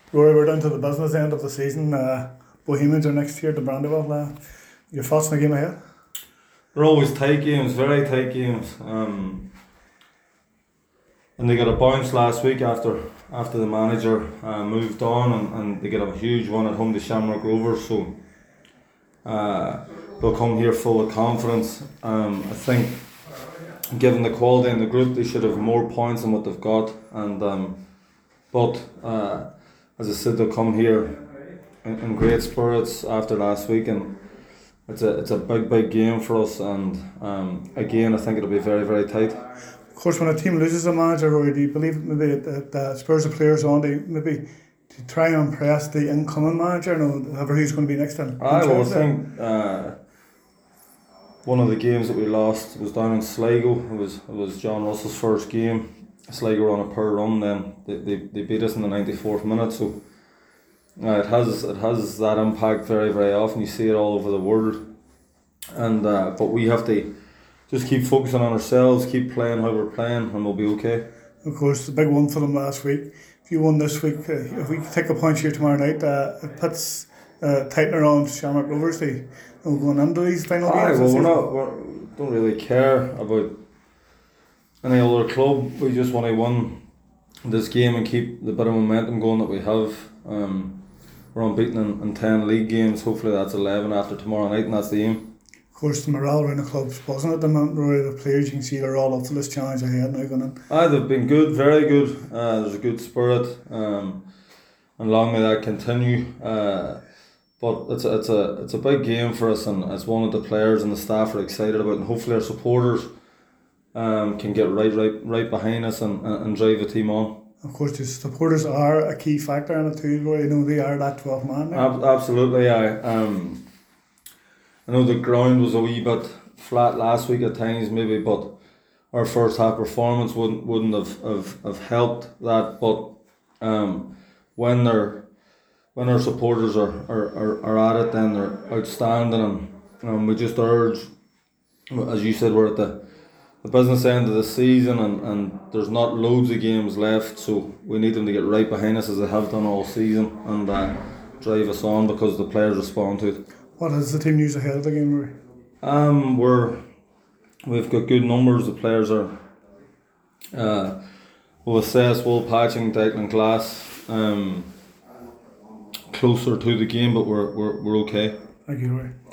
Rory, we're down to the business end of the season. Bohemians are next year to Brandywell. Your thoughts on the game ahead? They're always tight games, very tight games. And they got a bounce last week after the manager moved on, and they get a huge one at home to Shamrock Rovers. So they'll come here full of confidence. I think, given the quality in the group, they should have more points than what they've got. But as I said, they'll come here in great spirits after last week, and it's a big game for us. And again, I think it'll be very, very tight. Of course, when a team loses a manager, Rory, do you believe maybe that spurs the players on to try and impress the incoming manager, whoever he's going to be next time? I think one of the games that we lost was down in Sligo. It was John Russell's first game. Sligo were on a poor run. Then they beat us in the 94th minute. So it has that impact very, very often. You see it all over the world, and but we have to just keep focusing on ourselves, keep playing how we're playing, and we'll be okay. Of course, the big one for them last week. If you won this week, if we take a point here tomorrow night, it puts tightener on Shamrock Rovers. Going into these final games. Well, we don't really care about any other club. We just want to win this game and keep the bit of momentum going that we have. We're unbeaten in 10 league games. Hopefully that's 11 after tomorrow night, and that's the aim. Of course, the morale around the club's buzzing at the moment, Rory. The players, you can see they're all up for this challenge ahead now going in. They've been good, very good. There's a good spirit, and long may that continue. But it's a big game for us, and it's one that the players and the staff are excited about, and hopefully our supporters can get right behind us and drive the team on. Of course, the supporters are a key factor in it too, Rory. They are that 12 man. Absolutely, I know the ground was a wee bit flat last week at times maybe, but our first half performance wouldn't have helped that. But when our supporters are at it, then they're outstanding, and we just urge, as you said, we're at the business end of the season, and there's not loads of games left, so we need them to get right behind us as they have done all season, and drive us on because the players respond to it. What is the team news ahead of the game, Rory? We've got good numbers. The players are will assess Will Patching, Declan Glass closer to the game, but we're okay. Thank you, Rory.